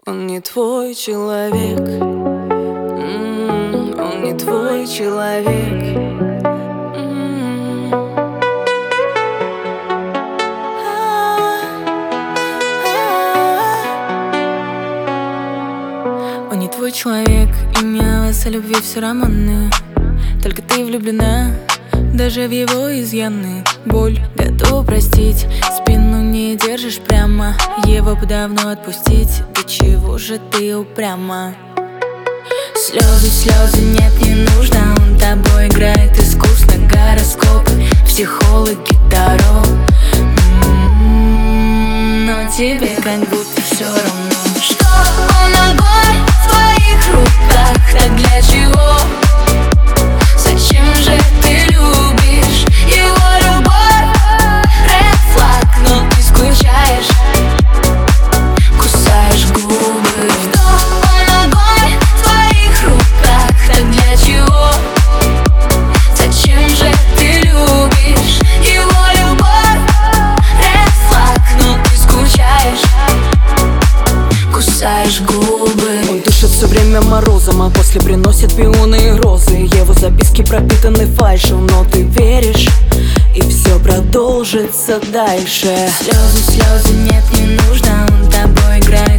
Он не твой человек, он не твой человек. Он не твой человек, и мне о вас о любви все романы. Только ты влюблена, даже в его изъяны. Боль готова простить, спину не держишь прямо. Его бы давно отпустить, да чего же ты упряма? Слезы, слезы, нет, не нужно. Он тобой играет искусно. Гороскопы, психологи, таро. Но тебе как будто все равно, что он огонь в твоих руках. Так для чего? Зачем же ты любишь его любовь? Red flag, но ты скучаешь, кусаешь губы. Что он огонь в твоих руках. Так для чего? Зачем же ты любишь его любовь? Red flag, но ты скучаешь, кусаешь губы. Он дышит все время морозом, а после приносит пионы и розы. Его записки пропитаны фальшью, но ты веришь, и все продолжится дальше. Слезы, слезы, нет, не нужно. Он тобой играет